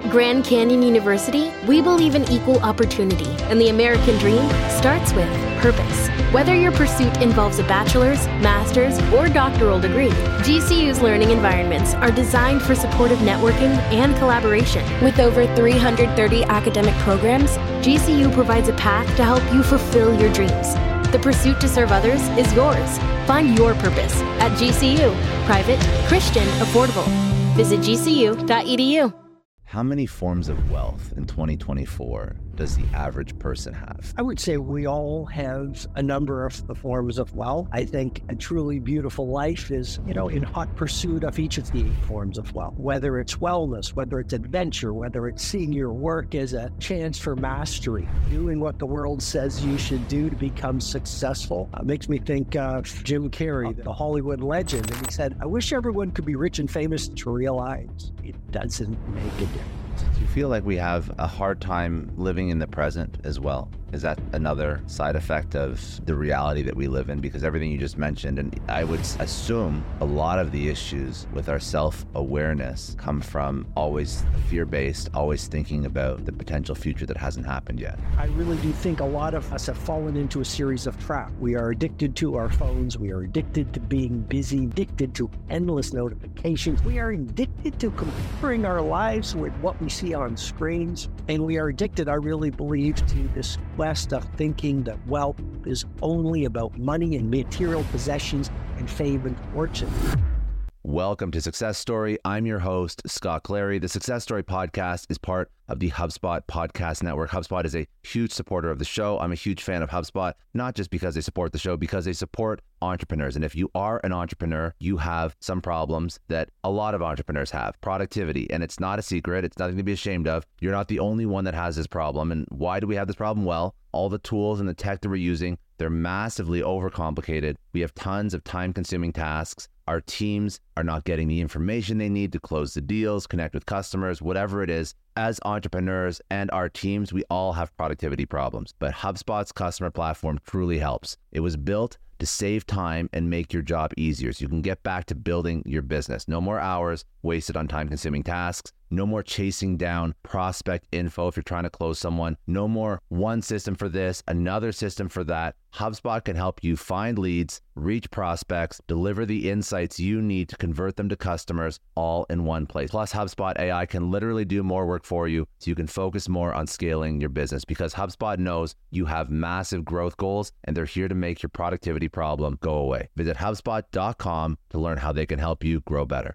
At Grand Canyon University, we believe in equal opportunity, and the American dream starts with purpose. Whether your pursuit involves a bachelor's, master's, or doctoral degree, GCU's learning environments are designed for supportive networking and collaboration. With over 330 academic programs, GCU provides a path to help you fulfill your dreams. The pursuit to serve others is yours. Find your purpose at GCU. Private, Christian, affordable. Visit gcu.edu. How many forms of wealth in 2024 does the average person have? I would say we all have a number of the forms of wealth. I think a truly beautiful life is, in hot pursuit of each of the 8 forms of wealth, whether it's wellness, whether it's adventure, whether it's seeing your work as a chance for mastery, doing what the world says you should do to become successful. Makes me think of Jim Carrey, the Hollywood legend. And he said, I wish everyone could be rich and famous to realize it doesn't make a difference. Do you feel like we have a hard time living in the present as well? Is that another side effect of the reality that we live in? Because everything you just mentioned, and I would assume a lot of the issues with our self-awareness come from always fear-based, always thinking about the potential future that hasn't happened yet. I really do think a lot of us have fallen into a series of traps. We are addicted to our phones. We are addicted to being busy, addicted to endless notifications. We are addicted to comparing our lives with what we see on screens. And we are addicted, I really believe, to this quest of thinking that wealth is only about money and material possessions and fame and fortune. Welcome to Success Story. I'm your host, Scott Clary. The Success Story podcast is part of the HubSpot podcast network. HubSpot is a huge supporter of the show. I'm a huge fan of HubSpot, not just because they support the show, because they support entrepreneurs. And if you are an entrepreneur, you have some problems that a lot of entrepreneurs have. Productivity. And it's not a secret. It's nothing to be ashamed of. You're not the only one that has this problem. And why do we have this problem? Well, all the tools and the tech that we're using, they're massively overcomplicated. We have tons of time-consuming tasks. Our teams are not getting the information they need to close the deals, connect with customers, whatever it is. As entrepreneurs and our teams, we all have productivity problems, but HubSpot's customer platform truly helps. It was built to save time and make your job easier so you can get back to building your business. No more hours wasted on time-consuming tasks. No more chasing down prospect info if you're trying to close someone. No more one system for this, another system for that. HubSpot can help you find leads, reach prospects, deliver the insights you need to convert them to customers all in one place. Plus, HubSpot AI can literally do more work for you so you can focus more on scaling your business, because HubSpot knows you have massive growth goals and they're here to make your productivity problem go away. Visit HubSpot.com to learn how they can help you grow better.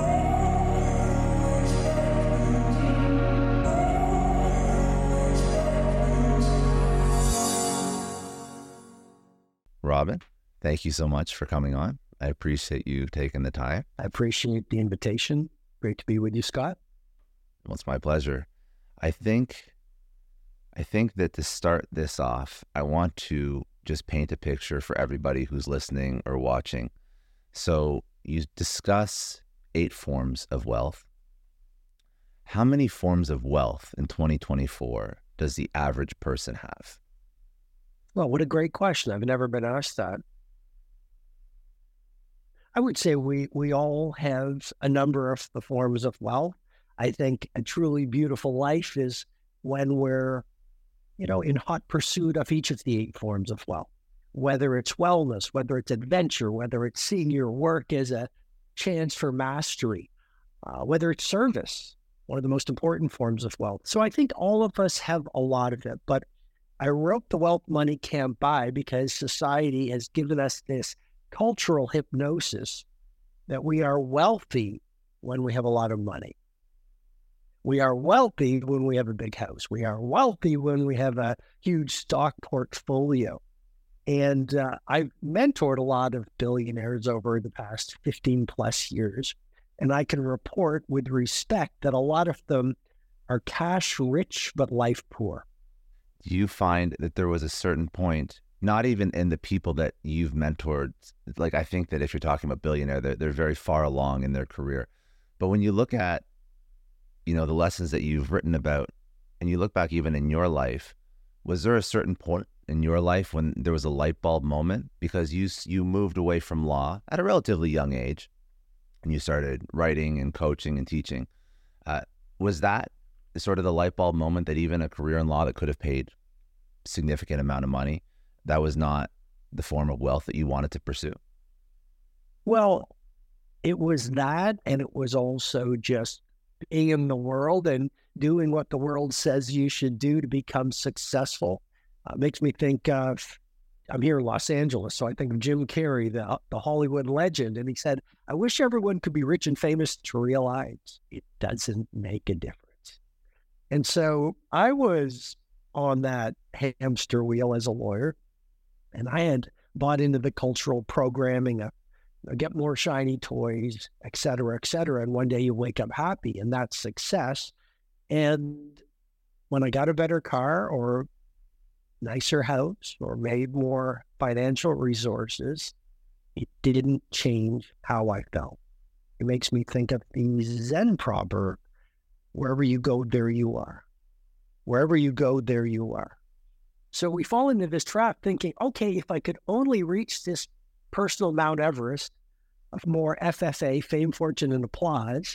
Robin, thank you so much for coming on. I appreciate you taking the time. I appreciate the invitation. Great to be with you, Scott. Well, it's my pleasure. I think that to start this off, I want to just paint a picture for everybody who's listening or watching. So you discuss 8 forms of wealth. How many forms of wealth in 2024 does the average person have? Well, what a great question. I've never been asked that. I would say we all have a number of the forms of wealth. I think a truly beautiful life is when we're, in hot pursuit of each of the 8 forms of wealth, whether it's wellness, whether it's adventure, whether it's seeing your work as a chance for mastery, whether it's service, one of the most important forms of wealth. So I think all of us have a lot of it, but I wrote The Wealth Money Can't Buy because society has given us this cultural hypnosis that we are wealthy when we have a lot of money. We are wealthy when we have a big house. We are wealthy when we have a huge stock portfolio. And I've mentored a lot of billionaires over the past 15 plus years. And I can report with respect that a lot of them are cash rich, but life poor. Do you find that there was a certain point, not even in the people that you've mentored, like I think that if you're talking about billionaire, they're very far along in their career. But when you look at, the lessons that you've written about, and you look back even in your life, was there a certain point in your life when there was a light bulb moment? Because you moved away from law at a relatively young age, and you started writing and coaching and teaching. Was that sort of the light bulb moment that even a career in law that could have paid significant amount of money, that was not the form of wealth that you wanted to pursue? Well, it was that, and it was also just being in the world and doing what the world says you should do to become successful. Makes me think of, I'm here in Los Angeles, so I think of Jim Carrey, the Hollywood legend, and he said, I wish everyone could be rich and famous to realize it doesn't make a difference. And so I was on that hamster wheel as a lawyer, and I had bought into the cultural programming of get more shiny toys, et cetera, et cetera. And one day you wake up happy, and that's success. And when I got a better car or nicer house or made more financial resources, it didn't change how I felt. It makes me think of the Zen proverb, wherever you go, there you are. Wherever you go, there you are. So we fall into this trap thinking, okay, if I could only reach this personal Mount Everest of more FFA, fame, fortune, and applause,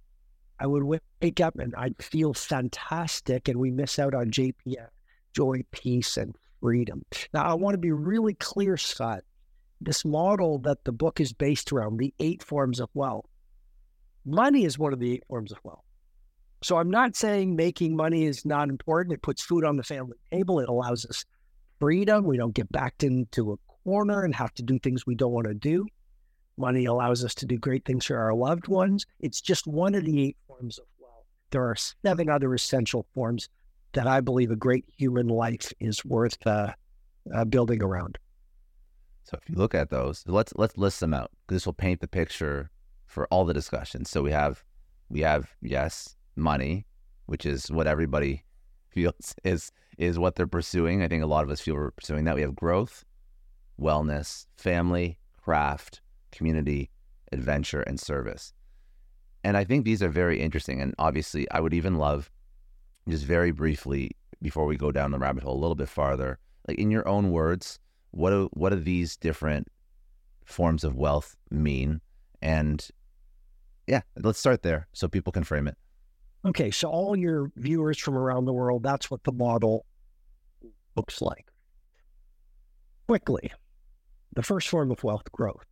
I would wake up and I'd feel fantastic, and we miss out on JPF, joy, peace, and freedom. Now, I want to be really clear, Scott. This model that the book is based around, the 8 forms of wealth, money is one of the 8 forms of wealth. So I'm not saying making money is not important. It puts food on the family table. It allows us freedom. We don't get backed into a corner and have to do things we don't want to do. Money allows us to do great things for our loved ones. It's just one of the 8 forms of wealth. There are 7 other essential forms that I believe a great human life is worth building around. So if you look at those, let's list them out. This will paint the picture for all the discussions. So we have yes, money, which is what everybody feels is what they're pursuing. I think a lot of us feel we're pursuing that. We have growth, wellness, family, craft, community, adventure, and service. And I think these are very interesting. And obviously, I would even love, just very briefly, before we go down the rabbit hole a little bit farther, like in your own words, what do these different forms of wealth mean? And yeah, let's start there so people can frame it. Okay, so all your viewers from around the world, that's what the model looks like. Quickly, the first form of wealth, growth.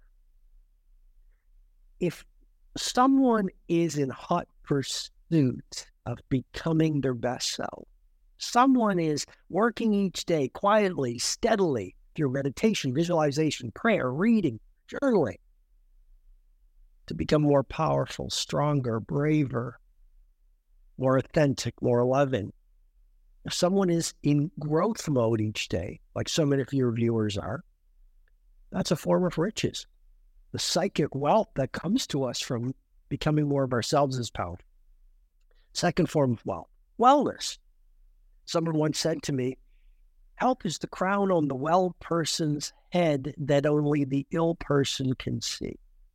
If someone is in hot pursuit of becoming their best self, someone is working each day quietly, steadily, through meditation, visualization, prayer, reading, journaling, to become more powerful, stronger, braver, more authentic, more loving. If someone is in growth mode each day, like so many of your viewers are, that's a form of riches. The psychic wealth that comes to us from becoming more of ourselves is powerful. Second form of wealth, wellness. Someone once said to me, health is the crown on the well person's head that only the ill person can see.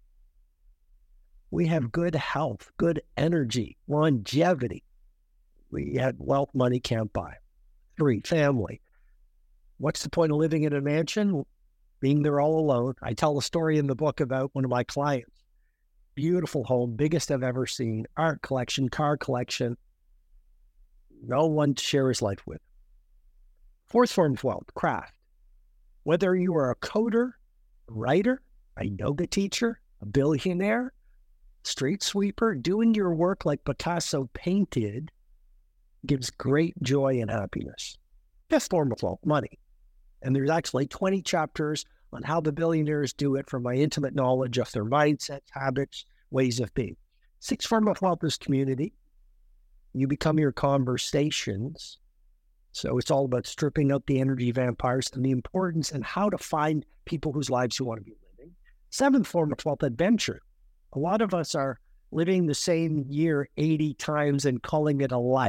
We have good health, good energy, longevity. We had wealth money can't buy. 3, family. What's the point of living in a mansion? Being there all alone. I tell a story in the book about one of my clients. Beautiful home, biggest I've ever seen, art collection, car collection. No one to share his life with. 4th form of wealth, craft. Whether you are a coder, a writer, a yoga teacher, a billionaire, street sweeper, doing your work like Picasso painted gives great joy and happiness. 5th form of wealth, money. And there's actually 20 chapters on how the billionaires do it from my intimate knowledge of their mindsets, habits, ways of being. 6th form of wealth is community. You become your conversations. So it's all about stripping out the energy vampires and the importance and how to find people whose lives you want to be living. 7th form of wealth, adventure. A lot of us are living the same year 80 times and calling it a life.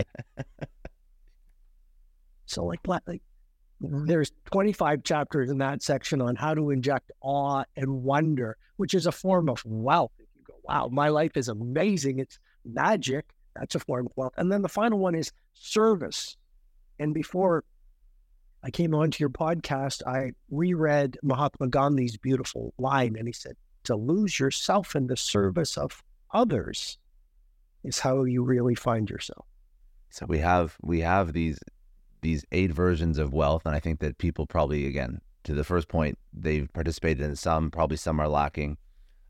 So like there's 25 chapters in that section on how to inject awe and wonder, which is a form of wealth. If you go, wow, my life is amazing, it's magic, that's a form of wealth. And then the final one is service. And before I came onto your podcast, I reread Mahatma Gandhi's beautiful line, and he said, to lose yourself in the service of others is how you really find yourself. So we have these 8 versions of wealth, and I think that people probably, again, to the first point, they've participated in some, probably some are lacking.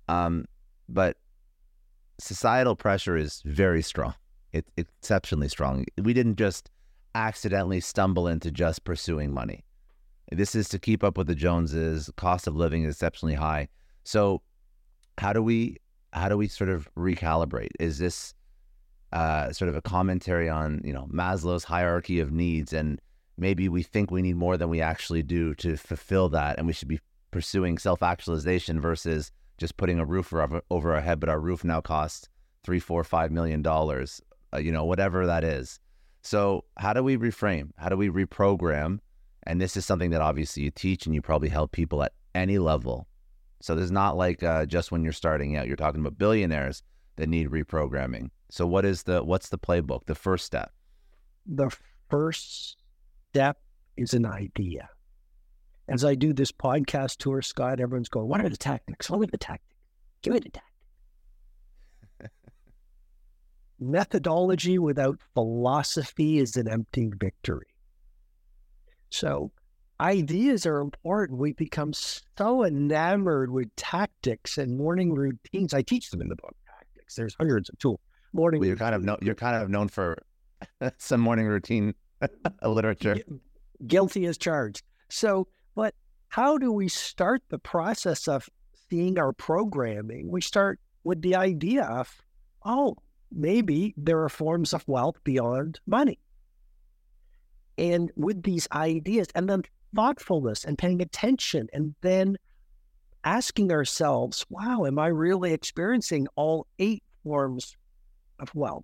But societal pressure is very strong. It's exceptionally strong. We didn't just accidentally stumble into just pursuing money. This is to keep up with the Joneses. Cost of living is exceptionally high. So how do we sort of recalibrate? Is this sort of a commentary on, Maslow's hierarchy of needs, and maybe we think we need more than we actually do to fulfill that, and we should be pursuing self-actualization versus just putting a roof over our head, but our roof now costs $3, $4, $5 million, whatever that is. So how do we reframe? How do we reprogram? And this is something that obviously you teach, and you probably help people at any level. So there's not like just when you're starting out. You're talking about billionaires that need reprogramming. So what's the playbook, the first step? The first step is an idea. As I do this podcast tour, Scott, everyone's going, what are the tactics? What are the tactics? Give me the tactics. Methodology without philosophy is an empty victory. So ideas are important. We become so enamored with tactics and morning routines. I teach them in the book, tactics. There's hundreds of tools. You're kind of known for some morning routine literature. Guilty as charged. So, but how do we start the process of seeing our programming? We start with the idea of, maybe there are forms of wealth beyond money. And with these ideas, and then thoughtfulness and paying attention, and then asking ourselves, wow, am I really experiencing all 8 forms of wealth?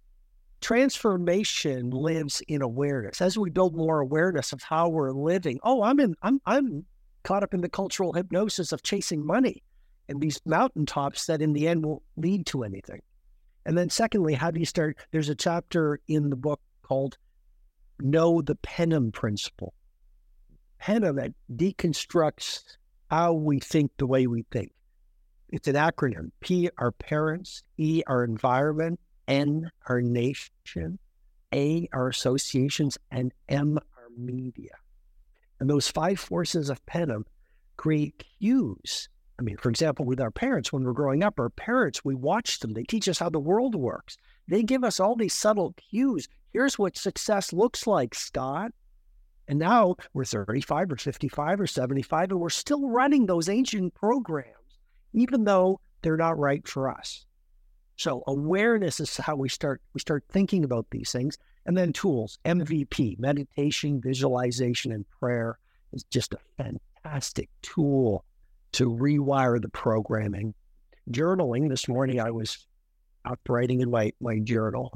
Transformation lives in awareness. As we build more awareness of how we're living, I'm caught up in the cultural hypnosis of chasing money and these mountaintops that in the end won't lead to anything. And then secondly, how do you start? There's a chapter in the book called Know the Penham Principle. Penham, that deconstructs how we think the way we think. It's an acronym. P, our parents. E, our environment. N, our nation. A, our associations. And M, our media. And those 5 forces of Penham create cues. I mean, for example, with our parents, when we're growing up, our parents, we watch them. They teach us how the world works. They give us all these subtle cues. Here's what success looks like, Scott. And now we're 35 or 55 or 75, and we're still running those ancient programs, even though they're not right for us. So awareness is how we start thinking about these things. And then tools, MVP, meditation, visualization, and prayer is just a fantastic tool to rewire the programming. Journaling, this morning I was out writing in my journal,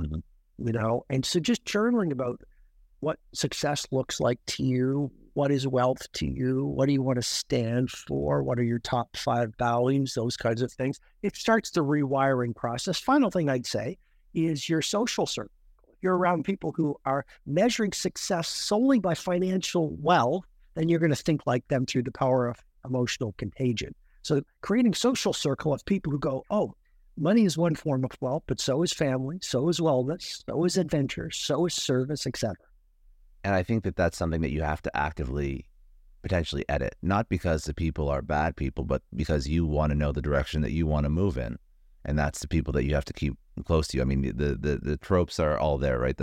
and so just journaling about what success looks like to you, what is wealth to you, what do you want to stand for, what are your top 5 values, those kinds of things. It starts the rewiring process. Final thing I'd say is your social circle. If you're around people who are measuring success solely by financial wealth, then you're going to think like them through the power of emotional contagion. So creating social circle of people who go, money is one form of wealth, but so is family, so is wellness, so is adventure, so is service, etc. And I think that that's something that you have to actively potentially edit, not because the people are bad people, but because you want to know the direction that you want to move in. And that's the people that you have to keep close to you. I mean, the tropes are all there, right?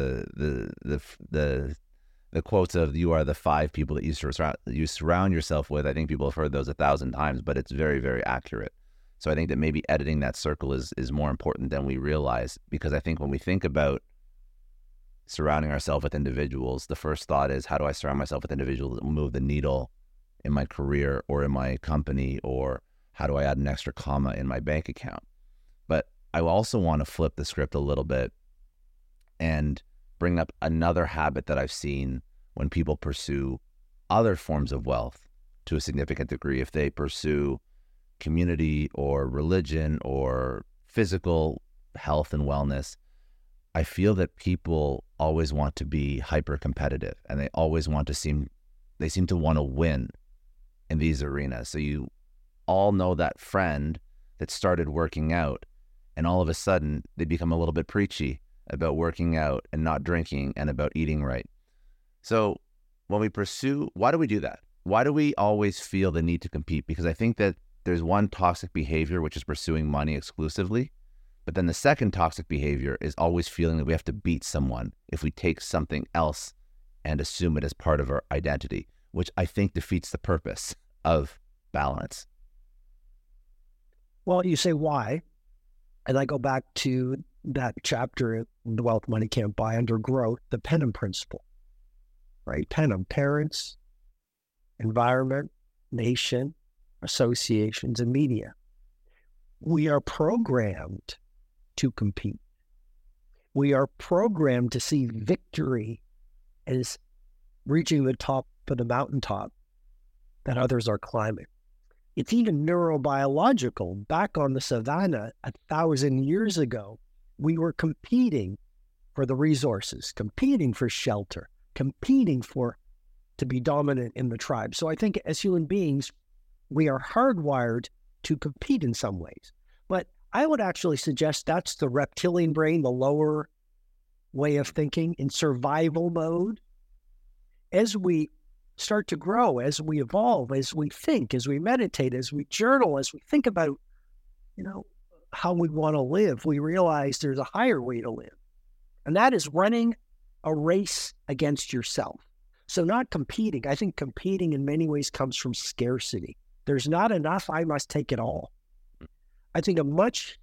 The quotes of you are the 5 people that you surround yourself with. I think people have heard those 1,000 times, but it's very, very accurate. So I think that maybe editing that circle is more important than we realize, because I think when we think about surrounding ourselves with individuals, the first thought is, how do I surround myself with individuals that move the needle in my career or in my company, or how do I add an extra comma in my bank account? But I also want to flip the script a little bit and bring up another habit that I've seen when people pursue other forms of wealth to a significant degree. If they pursue community or religion or physical health and wellness, I feel that people always want to be hyper competitive, and they always seem to want to win in these arenas. So you all know that friend that started working out, and all of a sudden they become a little bit preachy about working out and not drinking, and about eating right. So when we pursue, why do we do that? Why do we always feel the need to compete? Because I think that there's one toxic behavior, which is pursuing money exclusively. But then the second toxic behavior is always feeling that we have to beat someone if we take something else and assume it as part of our identity, which I think defeats the purpose of balance. Well, you say why? And I go back to that chapter in The Wealth Money Can't Buy under growth, the Panem principle, right? Panem, parents, environment, nation, associations, and media. We are programmed to compete. We are programmed to see victory as reaching the top of the mountaintop that others are climbing. It's even neurobiological. Back on the savannah 1,000 years ago, we were competing for the resources, competing for shelter, competing to be dominant in the tribe. So I think as human beings, we are hardwired to compete in some ways. But I would actually suggest that's the reptilian brain, the lower way of thinking in survival mode. As we start to grow, as we evolve, as we think, as we meditate, as we journal, as we think about, how we want to live, we realize there's a higher way to live. And that is running a race against yourself. So not competing. I think competing in many ways comes from scarcity. There's not enough, I must take it all. I think a much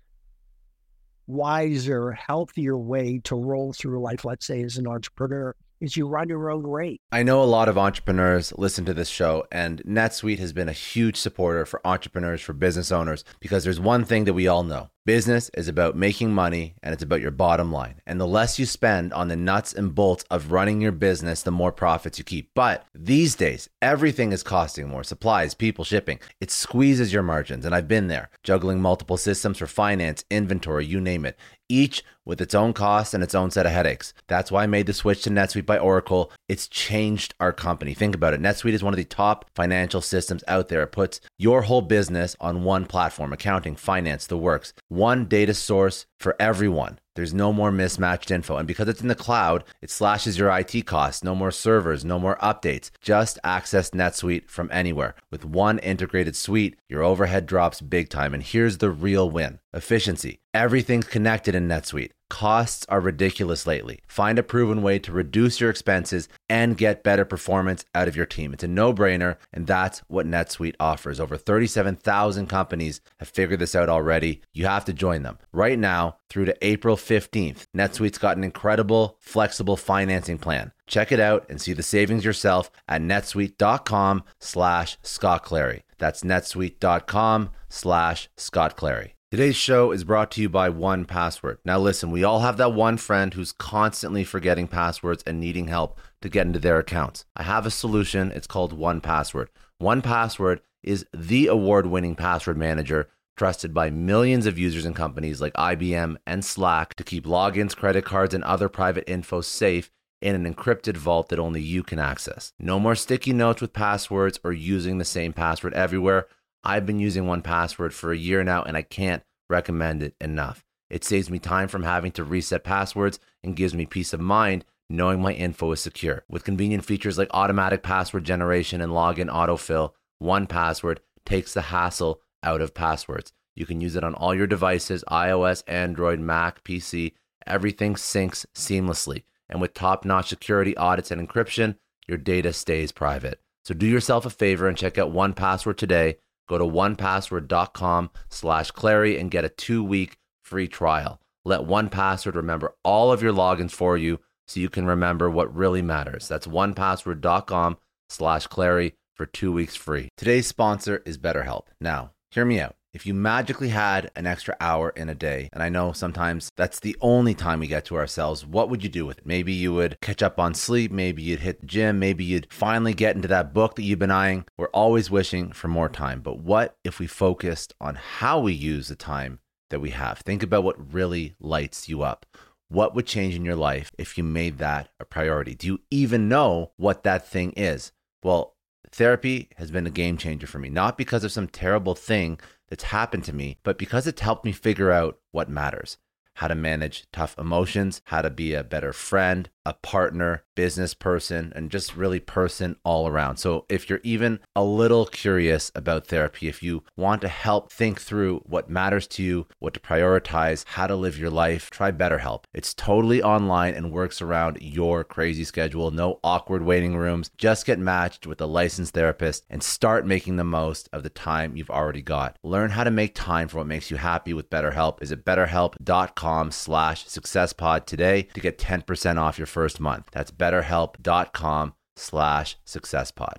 wiser, healthier way to roll through life, let's say as an entrepreneur, is you run your own race. I know a lot of entrepreneurs listen to this show, and NetSuite has been a huge supporter for entrepreneurs, for business owners, because there's one thing that we all know. Business is about making money, and it's about your bottom line. And the less you spend on the nuts and bolts of running your business, the more profits you keep. But these days, everything is costing more. Supplies, people, shipping. It squeezes your margins, and I've been there, juggling multiple systems for finance, inventory, you name it, each with its own costs and its own set of headaches. That's why I made the switch to NetSuite by Oracle. It's changed our company. Think about it. NetSuite is one of the top financial systems out there. It puts your whole business on one platform, accounting, finance, the works. One data source for everyone. There's no more mismatched info. And because it's in the cloud, it slashes your IT costs. No more servers, no more updates. Just access NetSuite from anywhere. With one integrated suite, your overhead drops big time. And here's the real win. Efficiency. Everything's connected in NetSuite. Costs are ridiculous lately. Find a proven way to reduce your expenses and get better performance out of your team. It's a no-brainer, and that's what NetSuite offers. Over 37,000 companies have figured this out already. You have to join them. Right now, through to April 15th, NetSuite's got an incredible, flexible financing plan. Check it out and see the savings yourself at netsuite.com/Scott Clary. That's netsuite.com/Scott Clary. Today's show is brought to you by 1Password. Now listen, we all have that one friend who's constantly forgetting passwords and needing help to get into their accounts. I have a solution. It's called 1Password. 1Password is the award-winning password manager trusted by millions of users and companies like IBM and Slack to keep logins, credit cards, and other private info safe in an encrypted vault that only you can access. No more sticky notes with passwords or using the same password everywhere. I've been using 1Password for a year now, and I can't recommend it enough. It saves me time from having to reset passwords and gives me peace of mind knowing my info is secure. With convenient features like automatic password generation and login autofill, 1Password takes the hassle out of passwords. You can use it on all your devices, iOS, Android, Mac, PC. Everything syncs seamlessly. And with top-notch security audits and encryption, your data stays private. So do yourself a favor and check out 1Password today. Go to onepassword.com/Clary and get a 2-week free trial. Let 1Password remember all of your logins for you so you can remember what really matters. That's onepassword.com/Clary for 2 weeks free. Today's sponsor is BetterHelp. Now, hear me out. If you magically had an extra hour in a day, and I know sometimes that's the only time we get to ourselves, what would you do with it? Maybe you would catch up on sleep, maybe you'd hit the gym, maybe you'd finally get into that book that you've been eyeing. We're always wishing for more time, but what if we focused on how we use the time that we have? Think about what really lights you up. What would change in your life if you made that a priority? Do you even know what that thing is? Well, therapy has been a game changer for me, not because of some terrible thing that's happened to me, but because it's helped me figure out what matters. how to manage tough emotions, how to be a better friend, a partner, business person, and just really person all around. So if you're even a little curious about therapy, if you want to help think through what matters to you, what to prioritize, how to live your life, try BetterHelp. It's totally online and works around your crazy schedule. No awkward waiting rooms. Just get matched with a licensed therapist and start making the most of the time you've already got. Learn how to make time for what makes you happy with BetterHelp. Visit betterhelp.com/successpod today to get 10% off your first month. That's betterhelp.com/successpod.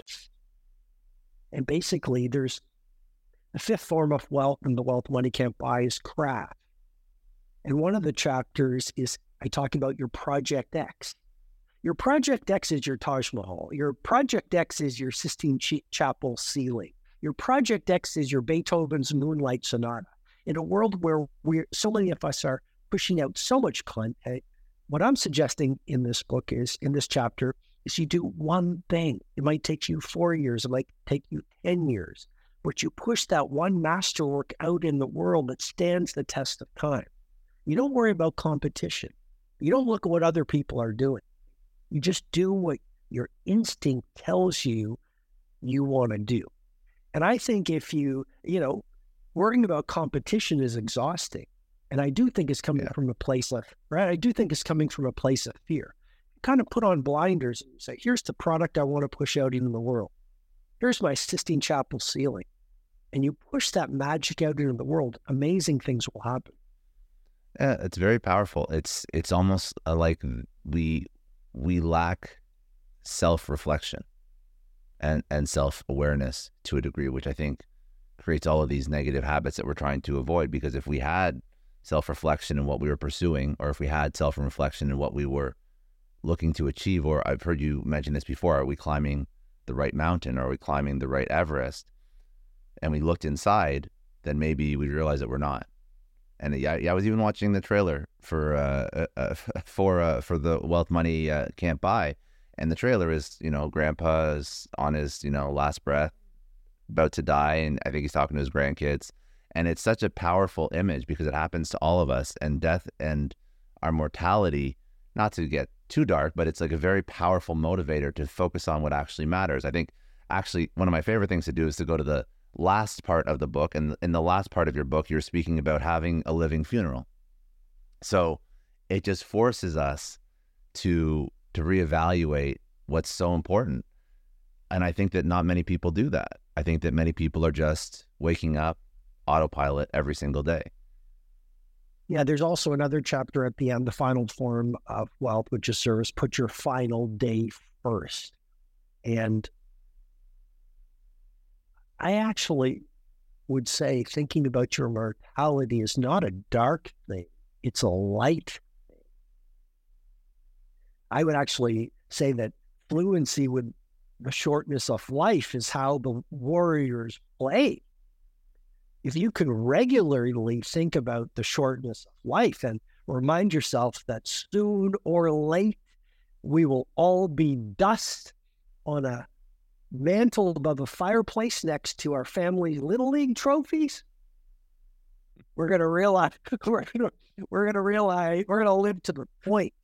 And basically, there's the fifth form of wealth in the Wealth Money Can't Buy is craft. And one of the chapters is I talk about your Project X. Your Project X is your Taj Mahal. Your Project X is your Sistine Chapel ceiling. Your Project X is your Beethoven's Moonlight Sonata. In a world where so many of us are pushing out so much content, what I'm suggesting in this book is, in this chapter, is you do one thing. It might take you 4 years. It might take you 10 years. But you push that one masterwork out in the world that stands the test of time. You don't worry about competition. You don't look at what other people are doing. You just do what your instinct tells you want to do. And I think if worrying about competition is exhausting. And I do think it's coming from a place of, right? I do think it's coming from a place of fear. You kind of put on blinders and you say, here's the product I want to push out into the world. Here's my Sistine Chapel ceiling. And you push that magic out into the world, amazing things will happen. Yeah, it's very powerful. It's almost like we lack self-reflection and self-awareness to a degree, which I think creates all of these negative habits that we're trying to avoid. Because if we had self-reflection in what we were pursuing, or if we had self-reflection in what we were looking to achieve, or I've heard you mention this before, are we climbing the right mountain? Are we climbing the right Everest? And we looked inside, then maybe we realize that we're not. And I was even watching the trailer for the Wealth Money Can't Buy, and the trailer is, grandpa's on his, last breath, about to die, and I think he's talking to his grandkids. And it's such a powerful image because it happens to all of us, and death and our mortality, not to get too dark, but it's like a very powerful motivator to focus on what actually matters. I think actually one of my favorite things to do is to go to the last part of the book. And in the last part of your book, you're speaking about having a living funeral. So it just forces us to reevaluate what's so important. And I think that not many people do that. I think that many people are just waking up autopilot every single day. Yeah, there's also another chapter at the end, the final form of wealth, which is service. Put your final day first. And I actually would say thinking about your mortality is not a dark thing. It's a light thing. I would actually say that fluency with the shortness of life is how the warriors play. If you can regularly think about the shortness of life and remind yourself that soon or late, we will all be dust on a mantle above a fireplace next to our family's Little League trophies, we're going to realize, we're going to live to the point.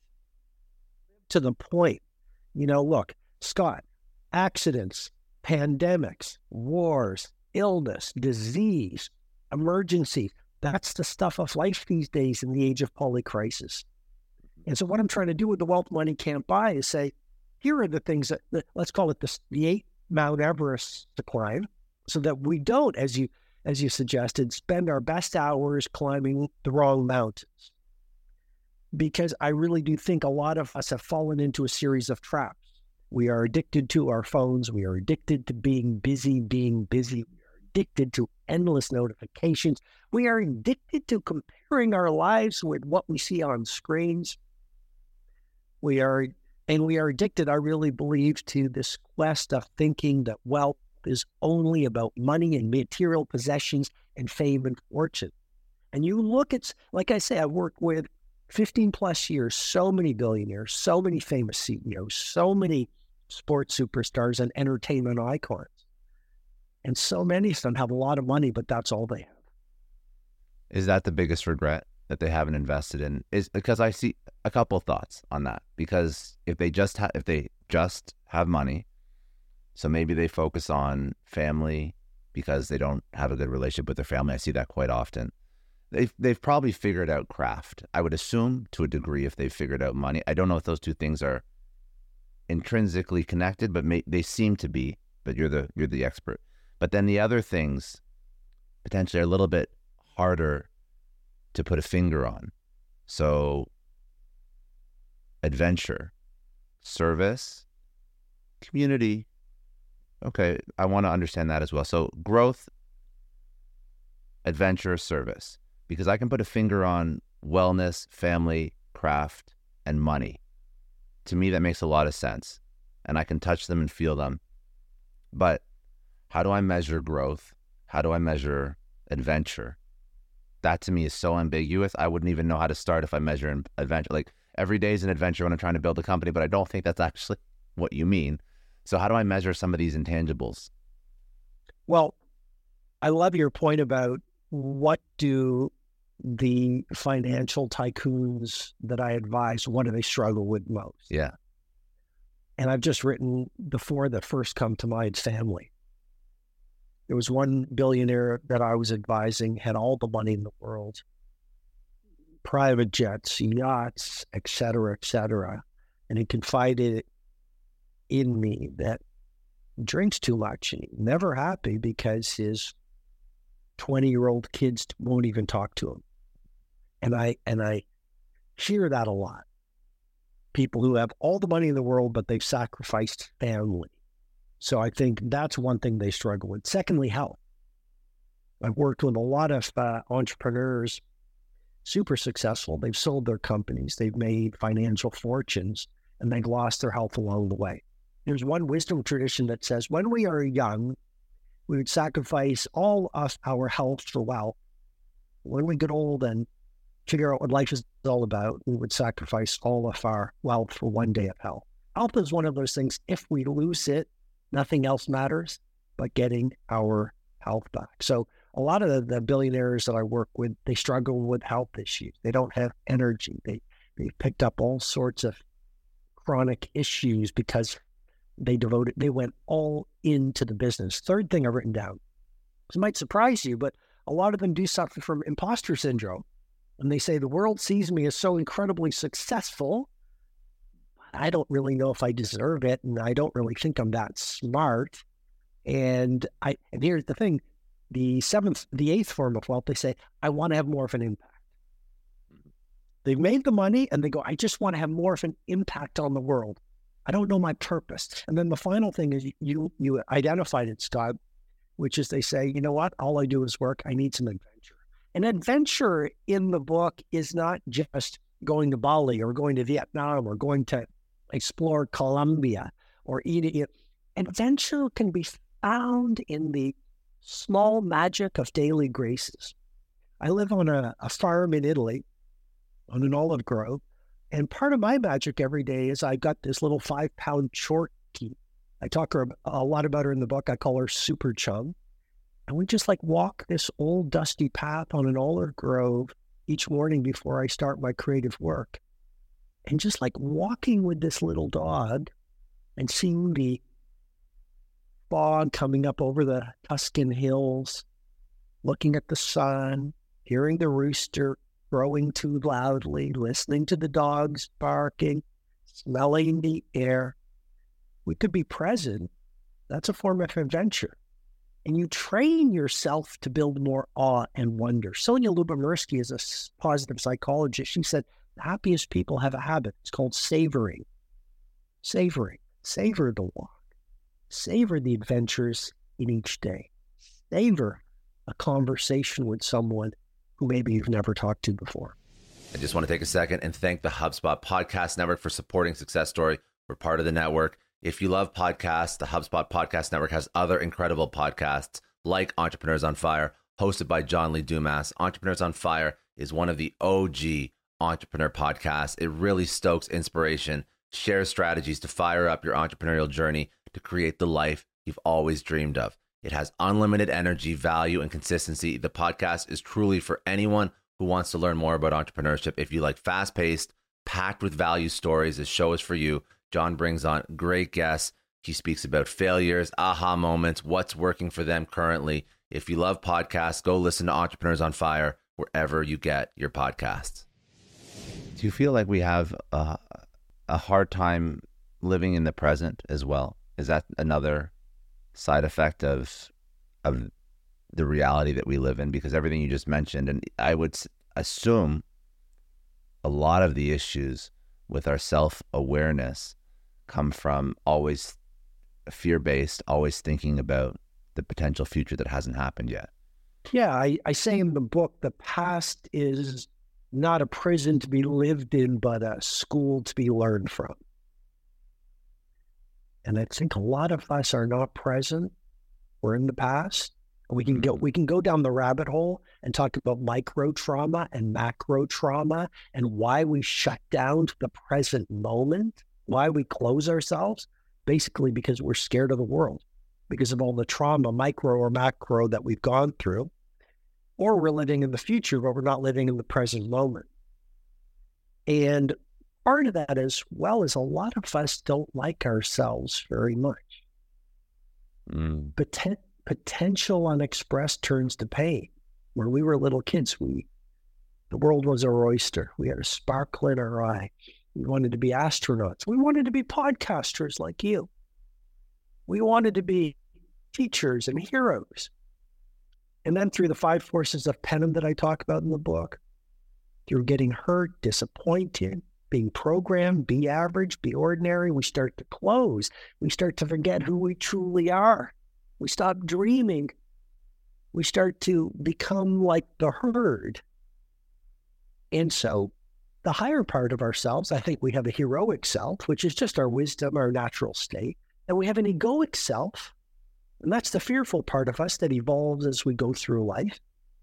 Look, Scott, accidents, pandemics, wars, illness, disease, emergencies. That's the stuff of life these days in the age of polycrisis. And so what I'm trying to do with the Wealth Money Can't Buy is say, here are the things that let's call it the 8 Mount Everest to climb, so that we don't, as you suggested, spend our best hours climbing the wrong mountains. Because I really do think a lot of us have fallen into a series of traps. We are addicted to our phones. We are addicted to being busy. We are addicted to endless notifications. We are addicted to comparing our lives with what we see on screens. We are addicted, I really believe, to this quest of thinking that wealth is only about money and material possessions and fame and fortune. And you look at, like I say, I worked with 15 plus years, so many billionaires, so many famous CEOs, so many sports superstars and entertainment icons. And so many of them have a lot of money, but that's all they have. Is that the biggest regret? that they haven't invested in is because I see a couple thoughts on that. Because if they just have money, so maybe they focus on family because they don't have a good relationship with their family. I see that quite often. They've probably figured out craft, I would assume, to a degree. If they've figured out money, I don't know if those two things are intrinsically connected, but they seem to be. But you're the expert. But then the other things potentially are a little bit harder to put a finger on. So adventure, service, community. Okay, I want to understand that as well. So growth, adventure, service. Because I can put a finger on wellness, family, craft, and money. To me, that makes a lot of sense. And I can touch them and feel them. But how do I measure growth? How do I measure adventure? That to me is so ambiguous. I wouldn't even know how to start if I measure an adventure. Like every day is an adventure when I'm trying to build a company, but I don't think that's actually what you mean. So how do I measure some of these intangibles? Well, I love your point about what do the financial tycoons that I advise, what do they struggle with most? Yeah. And I've just written the four that first come to mind: family. There was one billionaire that I was advising, had all the money in the world, private jets, yachts, et cetera, and he confided in me that he drinks too much and he's never happy because his 20-year-old kids won't even talk to him. And I hear that a lot. People who have all the money in the world, but they've sacrificed family. So I think that's one thing they struggle with. Secondly, health. I've worked with a lot of entrepreneurs, super successful. They've sold their companies. They've made financial fortunes, and they've lost their health along the way. There's one wisdom tradition that says when we are young, we would sacrifice all of our health for wealth. When we get old and figure out what life is all about, we would sacrifice all of our wealth for one day of health. Health is one of those things, if we lose it, nothing else matters but getting our health back. So a lot of the billionaires that I work with, they struggle with health issues. They don't have energy. They picked up all sorts of chronic issues because they went all into the business. Third thing I've written down, this might surprise you, but a lot of them do suffer from imposter syndrome. And they say, the world sees me as so incredibly successful, but I don't really know if I deserve it, and I don't really think I'm that smart. And here's the thing, the eighth form of wealth, they say, I want to have more of an impact. They've made the money and they go, I just want to have more of an impact on the world. I don't know my purpose. And then the final thing is you identified it, Scott, which is they say, you know what? All I do is work. I need some adventure. An adventure in the book is not just going to Bali or going to Vietnam or going to explore Colombia or eating it. Adventure can be found in the small magic of daily graces. I live on a farm in Italy on an olive grove. And part of my magic every day is I got this little 5-pound Chorky. I talk a lot about her in the book. I call her Super Chum. And we just walk this old dusty path on an olive grove each morning before I start my creative work. And just walking with this little dog and seeing the fog coming up over the Tuscan hills, looking at the sun, hearing the rooster crowing too loudly, listening to the dogs barking, smelling the air. We could be present. That's a form of adventure. And you train yourself to build more awe and wonder. Sonia Lyubomirsky is a positive psychologist. She said, the happiest people have a habit. It's called savoring. Savoring. Savor the walk. Savor the adventures in each day. Savor a conversation with someone who maybe you've never talked to before. I just want to take a second and thank the HubSpot Podcast Network for supporting Success Story. We're part of the network. If you love podcasts, the HubSpot Podcast Network has other incredible podcasts like Entrepreneurs on Fire, hosted by John Lee Dumas. Entrepreneurs on Fire is one of the OG entrepreneur podcasts. It really stokes inspiration, shares strategies to fire up your entrepreneurial journey to create the life you've always dreamed of. It has unlimited energy, value, and consistency. The podcast is truly for anyone who wants to learn more about entrepreneurship. If you like fast-paced, packed with value stories, this show is for you. John brings on great guests. He speaks about failures, aha moments, what's working for them currently. If you love podcasts, go listen to Entrepreneurs on Fire wherever you get your podcasts. Do you feel like we have a hard time living in the present as well? Is that another side effect of the reality that we live in? Because everything you just mentioned, and I would assume a lot of the issues with our self-awareness come from always fear-based, always thinking about the potential future that hasn't happened yet. Yeah, I say in the book, the past is not a prison to be lived in, but a school to be learned from. And I think a lot of us are not present. We're in the past. We can go down the rabbit hole and talk about micro trauma and macro trauma and why we shut down to the present moment, why we close ourselves, basically because we're scared of the world, because of all the trauma, micro or macro, that we've gone through. Or we're living in the future, but we're not living in the present moment. And part of that as well is a lot of us don't like ourselves very much. Potential unexpressed turns to pain. When we were little kids, the world was our oyster. We had a sparkle in our eye. We wanted to be astronauts. We wanted to be podcasters like you. We wanted to be teachers and heroes. And then through the 5 forces of Penham that I talk about in the book, through getting hurt, disappointed, being programmed, be average, be ordinary, we start to close. We start to forget who we truly are. We stop dreaming. We start to become like the herd. And so the higher part of ourselves, I think we have a heroic self, which is just our wisdom, our natural state. And we have an egoic self, and that's the fearful part of us that evolves as we go through life.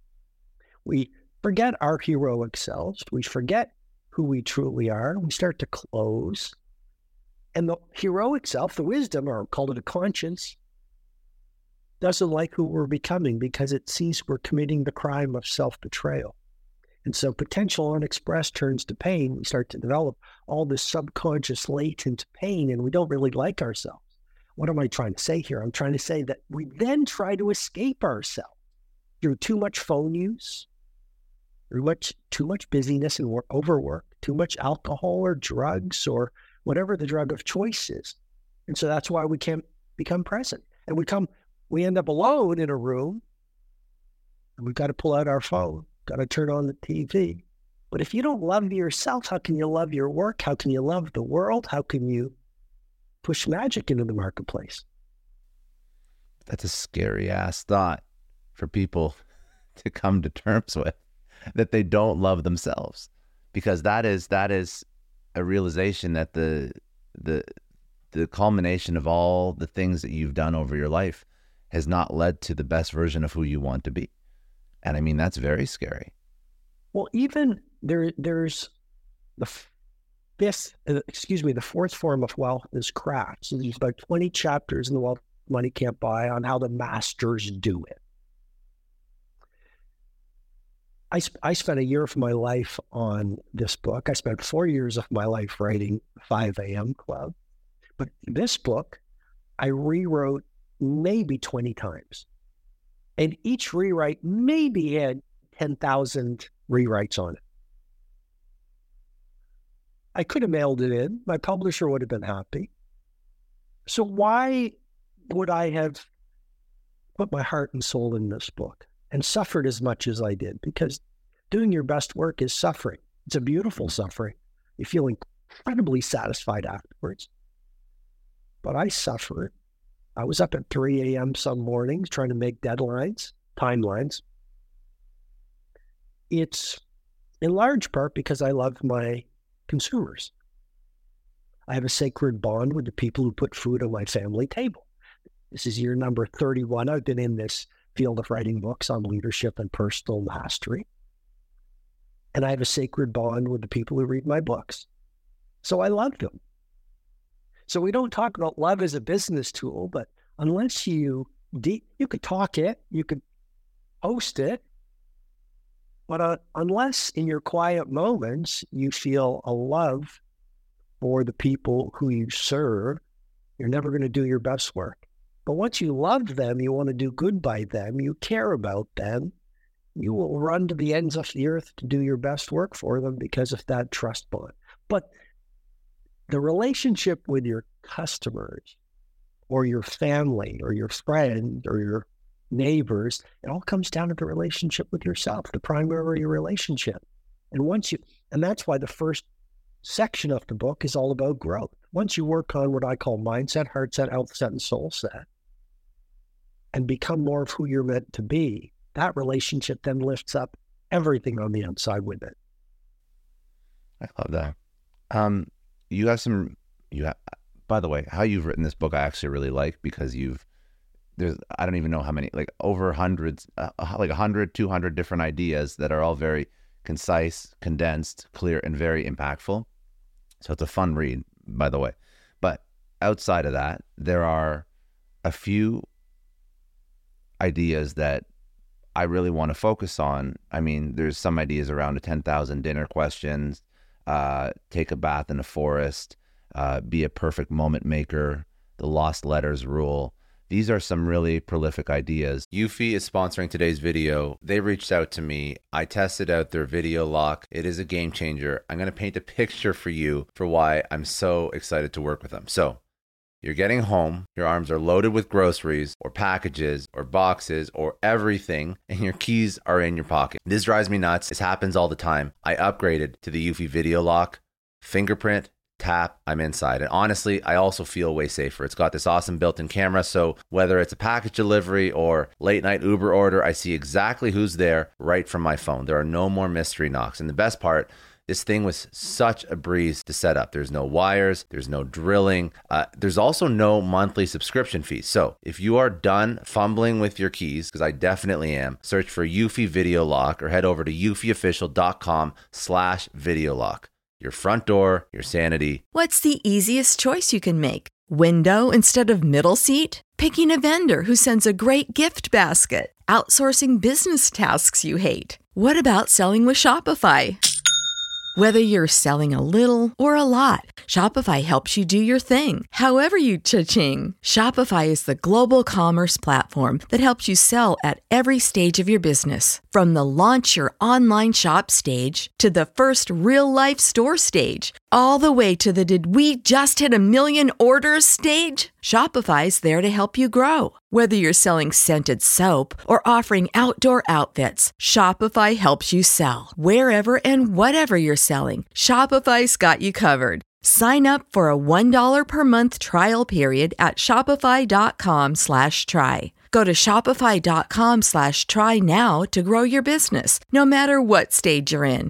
We forget our heroic selves. We forget who we truly are. We start to close. And the heroic self, the wisdom, or call it a conscience, doesn't like who we're becoming because it sees we're committing the crime of self-betrayal. And so potential unexpressed turns to pain. We start to develop all this subconscious latent pain, and we don't really like ourselves. What am I trying to say here? I'm trying to say that we then try to escape ourselves through too much phone use, through too much busyness and overwork, too much alcohol or drugs or whatever the drug of choice is. And so that's why we can't become present. And we end up alone in a room, and we've got to pull out our phone, got to turn on the TV. But if you don't love yourself, how can you love your work? How can you love the world? How can you push magic into the marketplace? That's a scary ass thought for people to come to terms with, that they don't love themselves, because that is a realization that the culmination of all the things that you've done over your life has not led to the best version of who you want to be. And I mean, that's very scary. Well, even there's the fourth form of wealth is craft. So there's about 20 chapters in The Wealth Money Can't Buy on how the masters do it. I spent a year of my life on this book. I spent 4 years of my life writing 5 a.m. Club. But this book, I rewrote maybe 20 times. And each rewrite maybe had 10,000 rewrites on it. I could have mailed it in. My publisher would have been happy. So why would I have put my heart and soul in this book and suffered as much as I did? Because doing your best work is suffering. It's a beautiful suffering. You feel incredibly satisfied afterwards. But I suffered. I was up at 3 a.m. some mornings trying to make deadlines, timelines. It's in large part because I love my consumers. I have a sacred bond with the people who put food on my family table. This is year number 31. I've been in this field of writing books on leadership and personal mastery. And I have a sacred bond with the people who read my books. So I love them. So we don't talk about love as a business tool, but unless you could talk it, you could post it, But unless in your quiet moments you feel a love for the people who you serve, you're never going to do your best work. But once you love them, you want to do good by them, you care about them, you will run to the ends of the earth to do your best work for them because of that trust bond. But the relationship with your customers or your family or your friend or your neighbors, it all comes down to the relationship with yourself, the primary relationship. And that's why the first section of the book is all about growth. Once you work on what I call mindset, heart set, health set, and soul set, and become more of who you're meant to be, that relationship then lifts up everything on the outside with it. I love that. By the way, how you've written this book, I actually really like, because I don't even know how many, like over hundreds, like 100, 200 different ideas that are all very concise, condensed, clear, and very impactful. So it's a fun read, by the way. But outside of that, there are a few ideas that I really want to focus on. I mean, there's some ideas around the 10,000 dinner questions, take a bath in a forest, be a perfect moment maker, the lost letters rule. These are some really prolific ideas. Eufy is sponsoring today's video. They reached out to me. I tested out their video lock. It is a game changer. I'm going to paint a picture for you for why I'm so excited to work with them. So you're getting home, your arms are loaded with groceries or packages or boxes or everything, and your keys are in your pocket. This drives me nuts. This happens all the time. I upgraded to the Eufy video lock, fingerprint, tap, I'm inside. And honestly, I also feel way safer. It's got this awesome built-in camera, so whether it's a package delivery or late night Uber order, I see exactly who's there right from my phone. There are no more mystery knocks. And the best part, this thing was such a breeze to set up. There's no wires, there's no drilling. There's also no monthly subscription fees. So if you are done fumbling with your keys, because I definitely am, search for Eufy Video Lock or head over to eufyofficial.com/video lock. Your front door, your sanity. What's the easiest choice you can make? Window instead of middle seat? Picking a vendor who sends a great gift basket? Outsourcing business tasks you hate? What about selling with Shopify? Whether you're selling a little or a lot, Shopify helps you do your thing, however you cha-ching. Shopify is the global commerce platform that helps you sell at every stage of your business. From the launch your online shop stage to the first real-life store stage, all the way to the did we just hit 1 million orders stage. Shopify's there to help you grow. Whether you're selling scented soap or offering outdoor outfits, Shopify helps you sell. Wherever and whatever you're selling, Shopify's got you covered. Sign up for a $1 per month trial period at shopify.com/try. Go to shopify.com/try now to grow your business, no matter what stage you're in.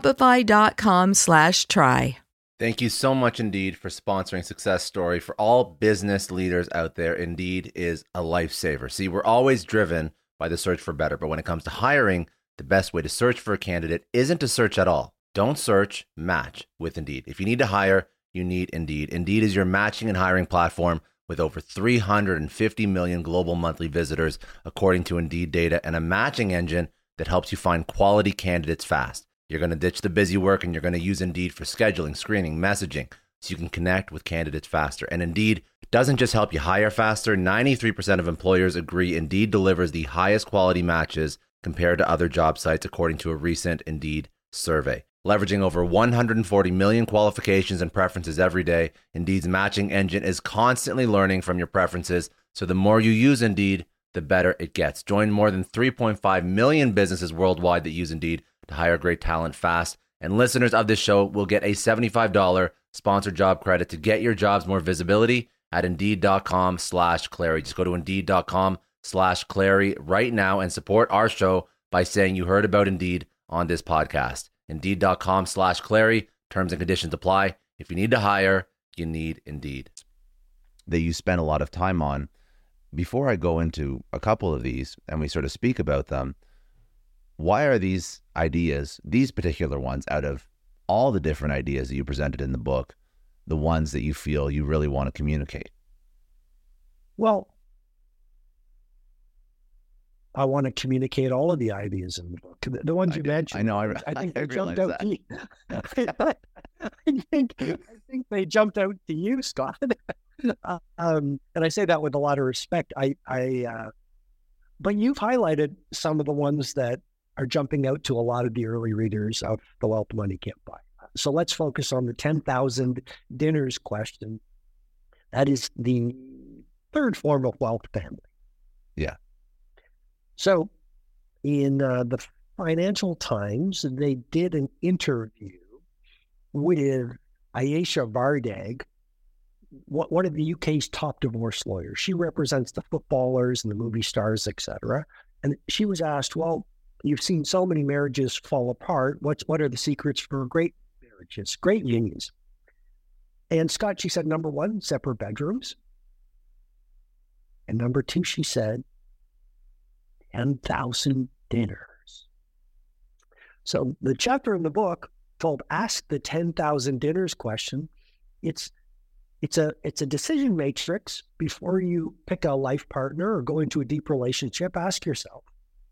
Shopify.com/try. Thank you so much, Indeed, for sponsoring Success Story. For all business leaders out there, Indeed is a lifesaver. See, we're always driven by the search for better, but when it comes to hiring, the best way to search for a candidate isn't to search at all. Don't search, match with Indeed. If you need to hire, you need Indeed. Indeed is your matching and hiring platform with over 350 million global monthly visitors, according to Indeed data, and a matching engine that helps you find quality candidates fast. You're going to ditch the busy work and you're going to use Indeed for scheduling, screening, messaging, so you can connect with candidates faster. And Indeed doesn't just help you hire faster. 93% of employers agree Indeed delivers the highest quality matches compared to other job sites, according to a recent Indeed survey. Leveraging over 140 million qualifications and preferences every day, Indeed's matching engine is constantly learning from your preferences. So the more you use Indeed, the better it gets. Join more than 3.5 million businesses worldwide that use Indeed to hire great talent fast. And listeners of this show will get a $75 sponsored job credit to get your jobs more visibility at Indeed.com/Clary. Just go to Indeed.com/Clary right now and support our show by saying you heard about Indeed on this podcast. Indeed.com/Clary. Terms and conditions apply. If you need to hire, you need Indeed. That you spend a lot of time on. Before I go into a couple of these and we sort of speak about them, why are these ideas, these particular ones, out of all the different ideas that you presented in the book, the ones that you feel you really want to communicate? Well, I want to communicate all of the ideas in the book. The ones you mentioned. I know. I think I they jumped realize out to you. I think they jumped out to you, Scott. And I say that with a lot of respect. But you've highlighted some of the ones that are jumping out to a lot of the early readers of The Wealth Money Can't Buy. So let's focus on the 10,000 dinners question. That is the third form of wealth family. Yeah. So in the Financial Times, they did an interview with Ayesha Vardag, one of the UK's top divorce lawyers. She represents the footballers and the movie stars, etc. And she was asked, well, you've seen so many marriages fall apart. What are the secrets for great marriages, great unions? And Scott, she said, number one, separate bedrooms. And number two, she said, 10,000 dinners. So the chapter in the book called Ask the 10,000 Dinners question, it's a decision matrix. Before you pick a life partner or go into a deep relationship, ask yourself,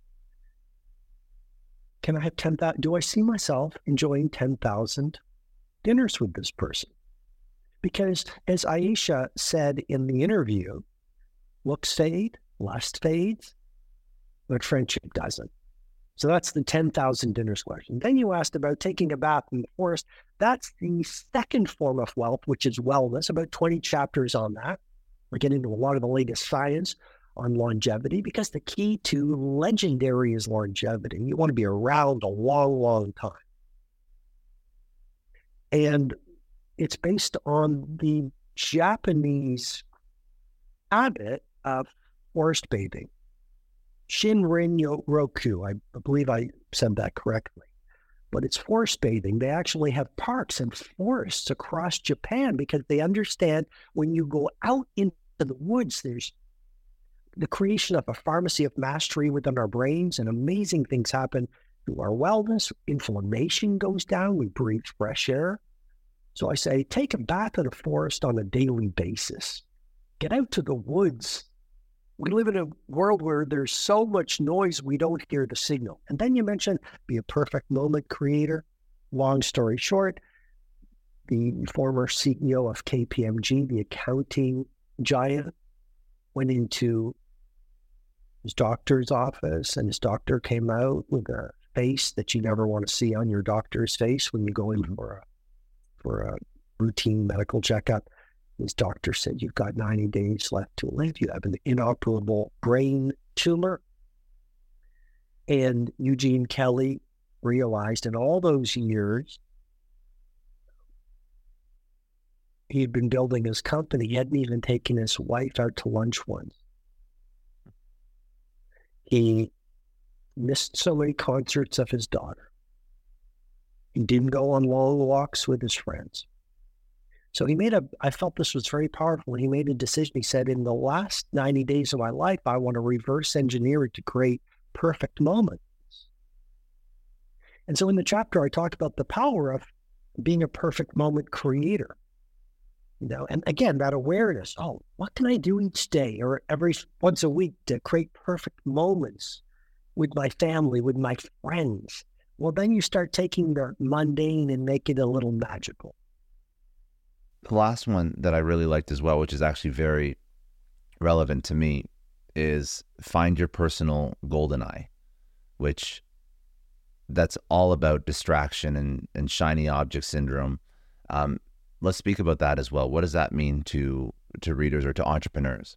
can I have 10,000? Do I see myself enjoying 10,000 dinners with this person? Because as Ayesha said in the interview, looks fade, lust fades, but friendship doesn't. So that's the 10,000 dinners question. Then you asked about taking a bath in the forest. That's the second form of wealth, which is wellness, about 20 chapters on that. We're getting into a lot of the latest science on longevity, because the key to legendary is longevity. You want to be around a long, long time. And it's based on the Japanese habit of forest bathing. Shinrin Roku, I believe I said that correctly. But it's forest bathing. They actually have parks and forests across Japan because they understand when you go out into the woods, there's the creation of a pharmacy of mastery within our brains, and amazing things happen to our wellness. Inflammation goes down. We breathe fresh air. So I say, take a bath in a forest on a daily basis. Get out to the woods. We live in a world where there's so much noise, we don't hear the signal. And then you mentioned be a perfect moment creator. Long story short, the former CEO of KPMG, the accounting giant, went into his doctor's office, and his doctor came out with a face that you never want to see on your doctor's face when you go in for a routine medical checkup. His doctor said, you've got 90 days left to live. You have an inoperable brain tumor. And Eugene Kelly realized in all those years, he had been building his company. He hadn't even taken his wife out to lunch once. He missed so many concerts of his daughter. He didn't go on long walks with his friends. So I felt this was very powerful. He made a decision. He said, in the last 90 days of my life, I want to reverse engineer it to create perfect moments. And so in the chapter, I talked about the power of being a perfect moment creator. And again, that awareness, what can I do each day or every once a week to create perfect moments with my family, with my friends? Well, then you start taking the mundane and make it a little magical. The last one that I really liked as well, which is actually very relevant to me, is find your personal golden eye, which that's all about distraction and shiny object syndrome. Let's speak about that as well. What does that mean to readers or to entrepreneurs?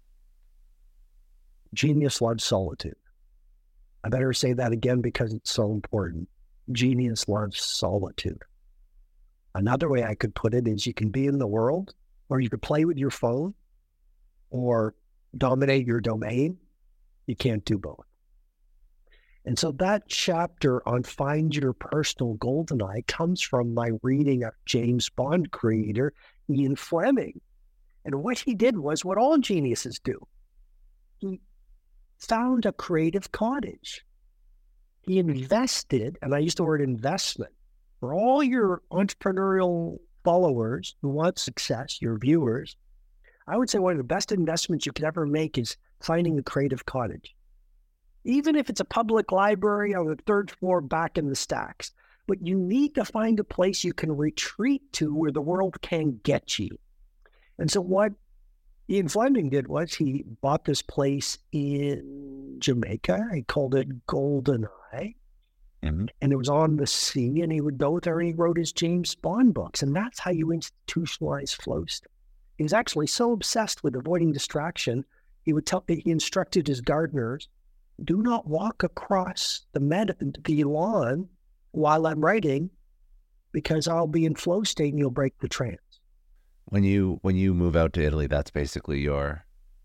Genius loves solitude. I better say that again because it's so important. Genius loves solitude. Another way I could put it is you can be in the world, or you could play with your phone, or dominate your domain. You can't do both. And so that chapter on Find Your Personal Goldeneye comes from my reading of James Bond creator Ian Fleming. And what he did was what all geniuses do. He found a creative cottage. He invested, and I use the word investment, for all your entrepreneurial followers who want success, your viewers. I would say one of the best investments you could ever make is finding the creative cottage. even if it's a public library on the third floor back in the stacks. But you need to find a place you can retreat to where the world can get you. And so what Ian Fleming did was he bought this place in Jamaica. He called it Golden Eye. Mm-hmm. And it was on the sea, and he would go there and he wrote his James Bond books. And that's how you institutionalize flow state. He was actually so obsessed with avoiding distraction, he instructed his gardeners, do not walk across the lawn while I'm writing, because I'll be in flow state and you'll break the trance. When you move out to Italy, that's your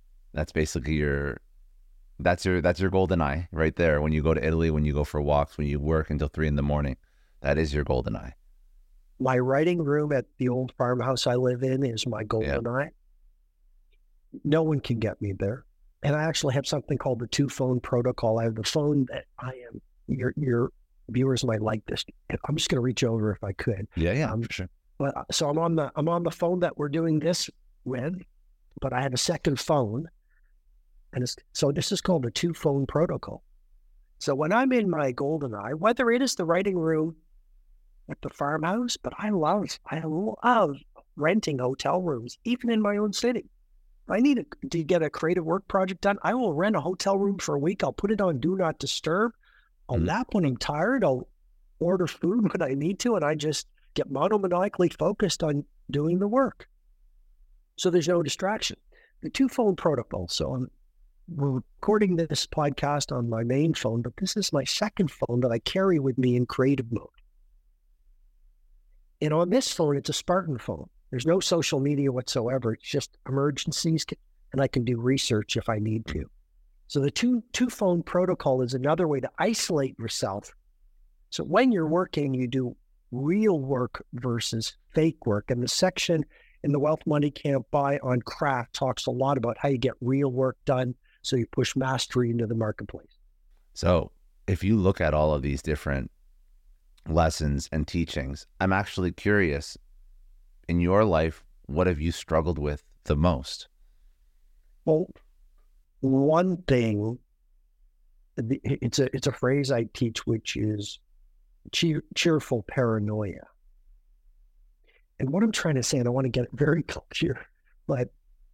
golden eye right there. When you go to Italy, when you go for walks, when you work until 3 a.m, that is your golden eye. My writing room at the old farmhouse I live in is my golden eye. No one can get me there. And I actually have something called the 2-phone protocol. I have the phone that your viewers might like this. I'm just going to reach over if I could. For sure. But so I'm on the phone that we're doing this with, but I have a second phone. And so this is called the 2-phone protocol. So when I'm in my golden eye, whether it is the writing room at the farmhouse, but I love renting hotel rooms, even in my own city. If I need to get a creative work project done, I will rent a hotel room for a week. I'll put it on Do Not Disturb. I'll nap when I'm tired. I'll order food when I need to, and I just get monomaniacally focused on doing the work. So there's no distraction. The 2-phone protocol. So we're recording this podcast on my main phone, but this is my second phone that I carry with me in creative mode. And on this phone, it's a Spartan phone. There's no social media whatsoever. It's just emergencies, and I can do research if I need to. So the 2-phone protocol is another way to isolate yourself. So when you're working, you do real work versus fake work. And the section in the Wealth Money Can't Buy on craft talks a lot about how you get real work done so you push mastery into the marketplace. So if you look at all of these different lessons and teachings, I'm actually curious, in your life, what have you struggled with the most? Well, one thing, it's a phrase I teach, which is cheerful paranoia. And what I'm trying to say, and I want to get it very clear, but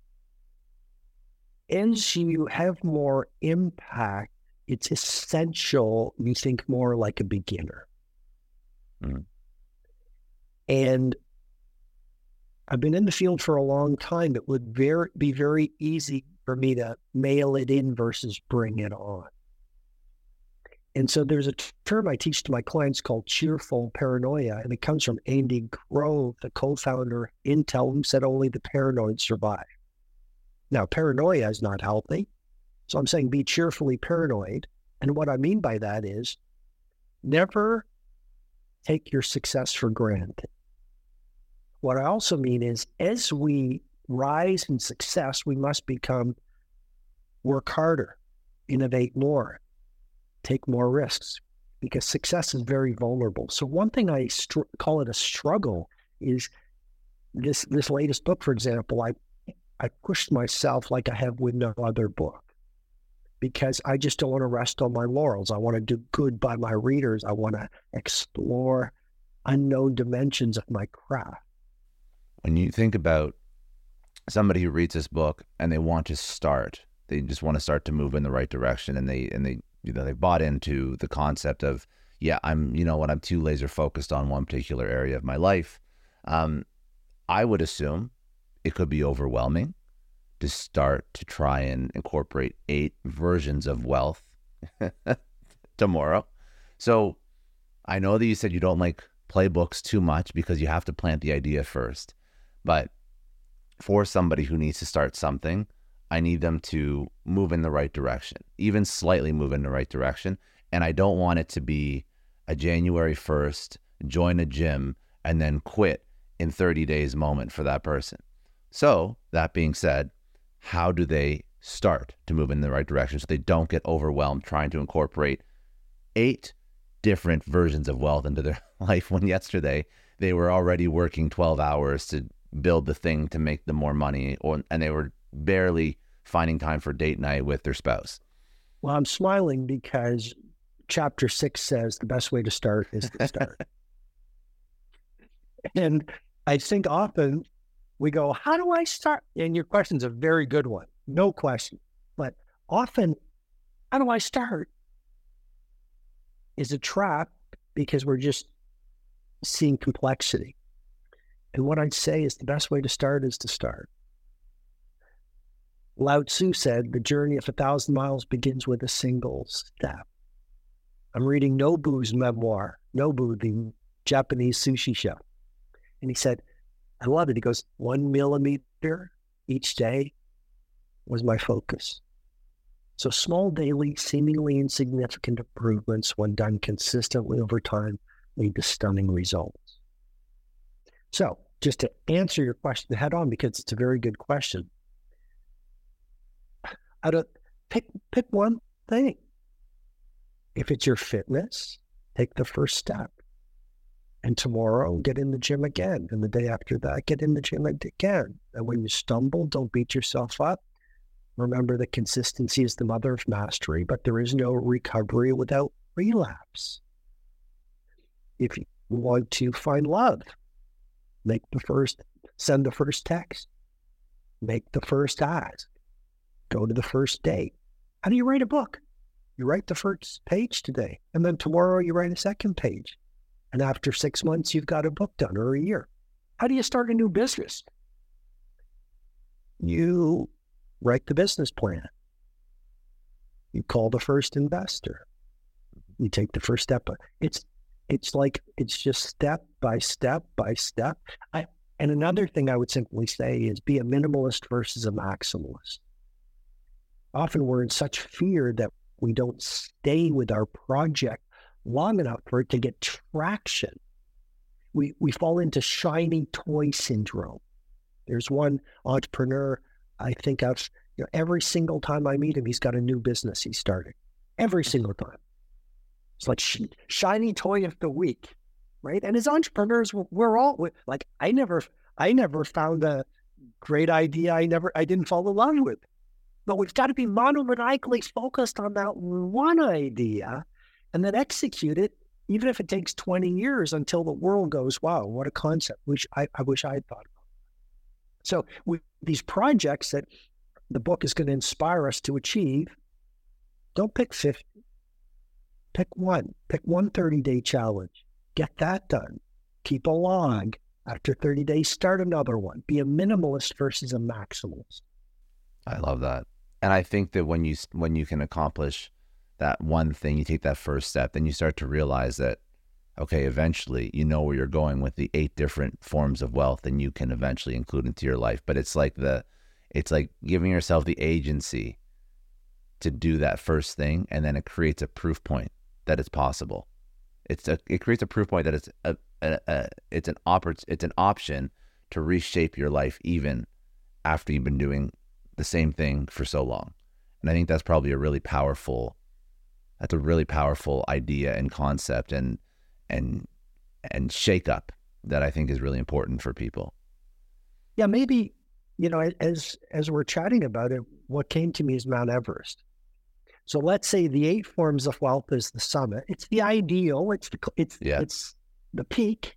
as you have more impact, it's essential you think more like a beginner. Mm. And I've been in the field for a long time. It would be very easy for me to mail it in versus bring it on. And so there's a term I teach to my clients called cheerful paranoia, and it comes from Andy Grove, the co-founder of Intel, who said only the paranoid survive. Now, paranoia is not healthy, so I'm saying be cheerfully paranoid. And what I mean by that is never take your success for granted. What I also mean is as we rise in success, we must work harder, innovate more, take more risks, because success is very vulnerable. So one thing I call it a struggle is this latest book, for example, I pushed myself like I have with no other book, because I just don't want to rest on my laurels. I want to do good by my readers. I want to explore unknown dimensions of my craft. When you think about somebody who reads this book and they want to start, they just want to start to move in the right direction, and they bought into the concept of, I'm too laser focused on one particular area of my life. I would assume it could be overwhelming to start to try and incorporate 8 versions of wealth tomorrow. So I know that you said you don't like playbooks too much because you have to plant the idea first. But for somebody who needs to start something, I need them to move in the right direction, even slightly move in the right direction. And I don't want it to be a January 1st, join a gym, and then quit in 30 days moment for that person. So that being said, how do they start to move in the right direction so they don't get overwhelmed trying to incorporate 8 different versions of wealth into their life when yesterday they were already working 12 hours to build the thing to make them more money, and they were barely finding time for date night with their spouse? Well, I'm smiling because chapter 6 says the best way to start is to start. And I think often we go, how do I start? And your question's a very good one. No question. But often, how do I start? Is a trap because we're just seeing complexity. And what I'd say is the best way to start is to start. Lao Tzu said, the journey of 1,000 miles begins with a single step. I'm reading Nobu's memoir, Nobu, the Japanese sushi chef. And he said, I love it. He goes, 1 millimeter each day was my focus. So small daily, seemingly insignificant improvements, when done consistently over time, lead to stunning results. So just to answer your question head on, because it's a very good question, pick one thing. If it's your fitness, take the first step. And tomorrow, get in the gym again. And the day after that, get in the gym again. And when you stumble, don't beat yourself up. Remember that consistency is the mother of mastery, but there is no recovery without relapse. If you want to find love, send the first text, make the first ask, go to the first date. How do you write a book? You write the first page today, and then tomorrow you write a second page. And after 6 months, you've got a book done, or a year. How do you start a new business? You write the business plan. You call the first investor. You take the first step. It's just step by step by step. And another thing I would simply say is be a minimalist versus a maximalist. Often we're in such fear that we don't stay with our project long enough for it to get traction. We fall into shiny toy syndrome. There's one entrepreneur I think of, every single time I meet him, he's got a new business he's starting. Every single time. It's like shiny toy of the week, right? And as entrepreneurs, we're all like, I never found a great idea I didn't fall in love with. But we've got to be monomaniacally focused on that one idea and then execute it, even if it takes 20 years until the world goes, wow, what a concept, which I wish I had thought about. So with these projects that the book is going to inspire us to achieve, don't pick 50. Pick one 30-day challenge. Get that done. Keep a log. After 30 days, start another one. Be a minimalist versus a maximalist. I love that. And I think that when you can accomplish that one thing, you take that first step, then you start to realize that, okay, eventually you know where you're going with the 8 different forms of wealth, and you can eventually include into your life. But it's like giving yourself the agency to do that first thing, and then it creates a proof point that it's possible. It creates a proof point that it's an option to reshape your life even after you've been doing the same thing for so long. And I think that's probably a really powerful idea and concept and shake up that I think is really important for people. Yeah, maybe, as we're chatting about it, what came to me is Mount Everest. So let's say the 8 forms of wealth is the summit. It's the ideal. It's the peak.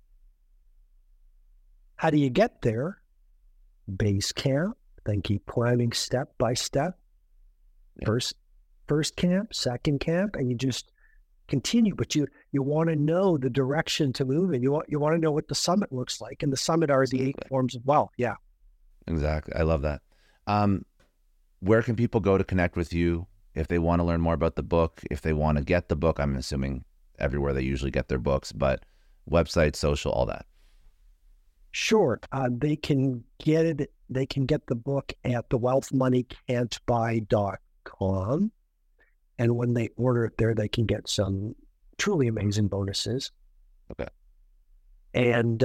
How do you get there? Base camp, then keep climbing step by step. Yeah. First camp, second camp, and you just continue. But you want to know the direction to move in. You want to know what the summit looks like, and the summit are the 8 forms of wealth. Yeah, exactly. I love that. Where can people go to connect with you if they want to learn more about the book? If they want to get the book, I'm assuming everywhere they usually get their books, but website, social, all that. Sure. They can get it. They can get the book at thewealthmoneycan'tbuy.com. And when they order it there, they can get some truly amazing bonuses. Okay. And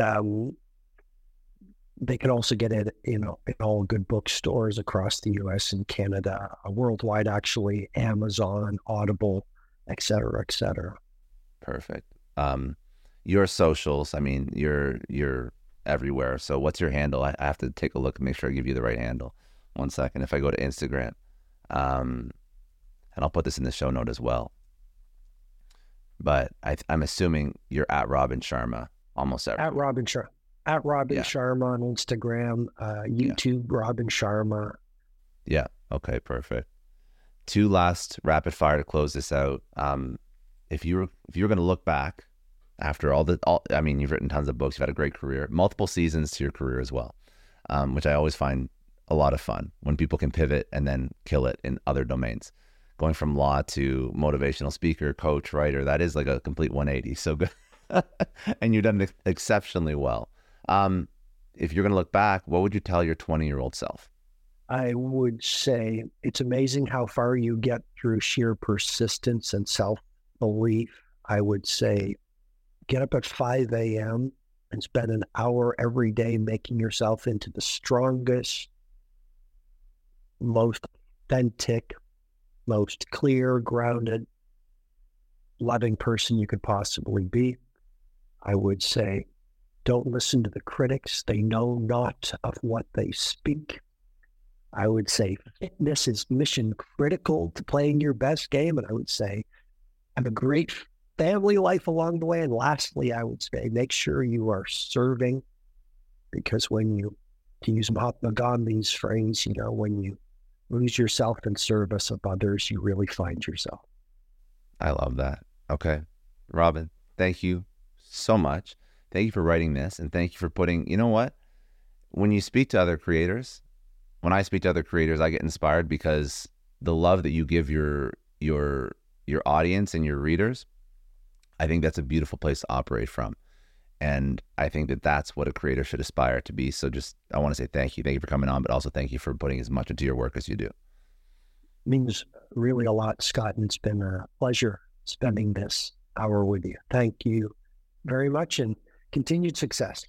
they can also get it, in all good bookstores across the U.S. and Canada, worldwide, actually, Amazon, Audible, et cetera, et cetera. Perfect. Your socials, you're everywhere. So what's your handle? I have to take a look and make sure I give you the right handle. 1 second. If I go to Instagram, how and I'll put this in the show note as well. But I'm assuming you're at Robin Sharma almost everywhere. At Robin Sharma. At Robin Sharma on Instagram, YouTube, Robin Sharma. Yeah. Okay, perfect. 2 last rapid fire to close this out. If you're going to look back after I mean, you've written tons of books, you've had a great career, multiple seasons to your career as well, which I always find a lot of fun when people can pivot and then kill it in other domains. Going from law to motivational speaker, coach, writer, that is like a complete 180. So good. And you've done it exceptionally well. If you're going to look back, what would you tell your 20-year-old self? I would say it's amazing how far you get through sheer persistence and self-belief. I would say get up at 5 a.m. and spend an hour every day making yourself into the strongest, most authentic, most clear, grounded, loving person you could possibly be. I would say, don't listen to the critics. They know not of what they speak. I would say fitness is mission critical to playing your best game. And I would say have a great family life along the way. And lastly, I would say make sure you are serving, because when you, to use Mahatma Gandhi's phrase, when you lose yourself in service of others, you really find yourself. I love that. Okay. Robin, thank you so much. Thank you for writing this, and thank you for putting, you know what? When you speak to other creators, when I speak to other creators, I get inspired because the love that you give your audience and your readers, I think that's a beautiful place to operate from. And I think that that's what a creator should aspire to be. So I want to say thank you. Thank you for coming on, but also thank you for putting as much into your work as you do. It means really a lot, Scott, and it's been a pleasure spending this hour with you. Thank you very much, and continued success.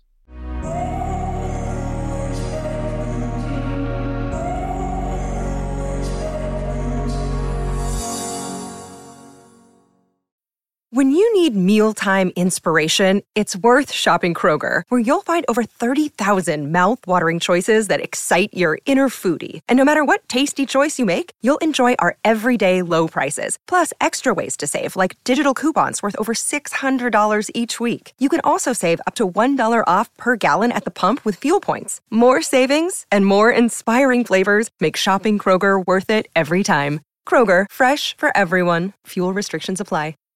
When you need mealtime inspiration, it's worth shopping Kroger, where you'll find over 30,000 mouth-watering choices that excite your inner foodie. And no matter what tasty choice you make, you'll enjoy our everyday low prices, plus extra ways to save, like digital coupons worth over $600 each week. You can also save up to $1 off per gallon at the pump with fuel points. More savings and more inspiring flavors make shopping Kroger worth it every time. Kroger, fresh for everyone. Fuel restrictions apply.